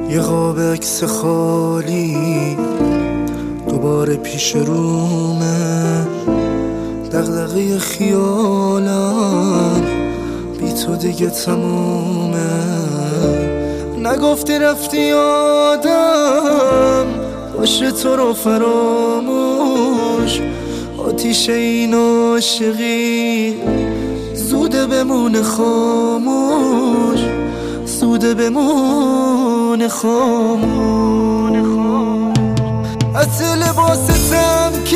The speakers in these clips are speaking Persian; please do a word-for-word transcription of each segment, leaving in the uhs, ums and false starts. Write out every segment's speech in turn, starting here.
یه قاب عکس خالی دوباره پیش رومه، دغدغه خیالم بی تو دیگه تمومه. نگفتی رفتی یادم باشه تو رو فراموش، آتیش این عاشقی زوده بمونه خاموش، زوده بمونه خاموش. از لباستم که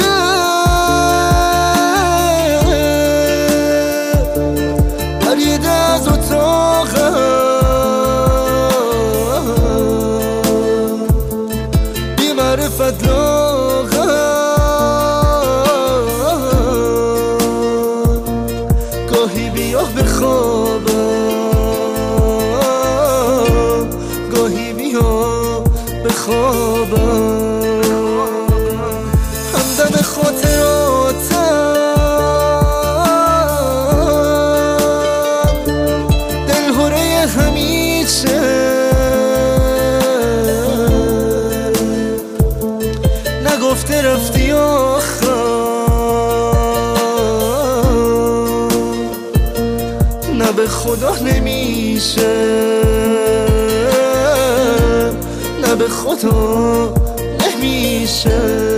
پریده از اتاقم، بی معرفت لاغم، گاهی بیا بخوابم، گاهی بیا بخوابم. همدم خاطراتم دلهوره همیشه، نگفته رفتی آخر، نه به خدا نمیشه، نه به خدا نمیشه.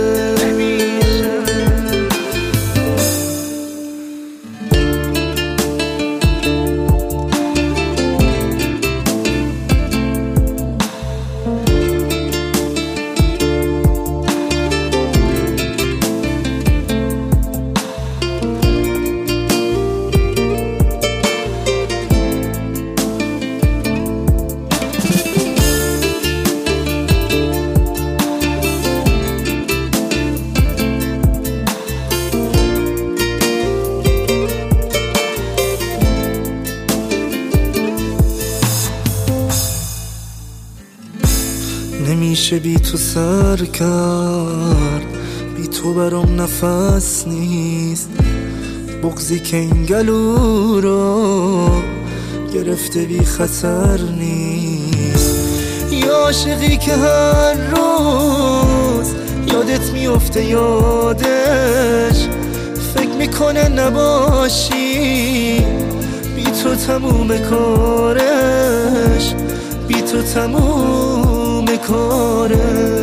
نمیشه بی تو سر کرد، بی تو برام نفس نیست، بغضی که این گلو رو گرفته بی خطر نیست. یا عاشقی که هر روز یادت میفته یادش، فکر میکنه نباشی، بی تو تموم کارش، بی تو تموم کارش.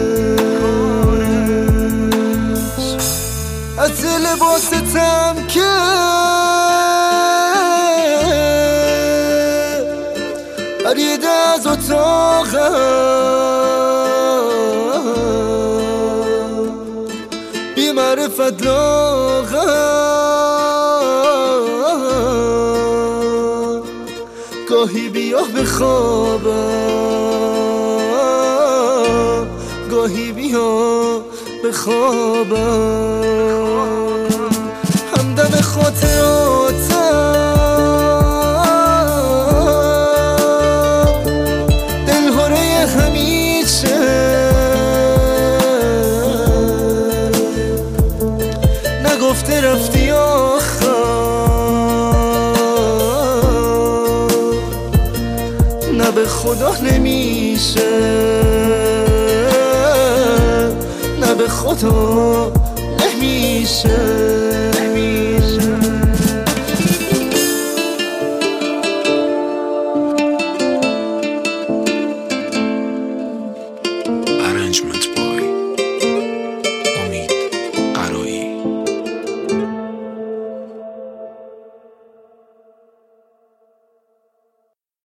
از لباستم که پریده از اتاقم، بی معرفت لاغم، گاهی بیا بخوابم، گاهی بیا بخوابم. همدم خاطراتم دلهوره همیشه، نگفته رفتی آخر، نه به خدا نمیشه، نه به خدا نمیشه. Arrangement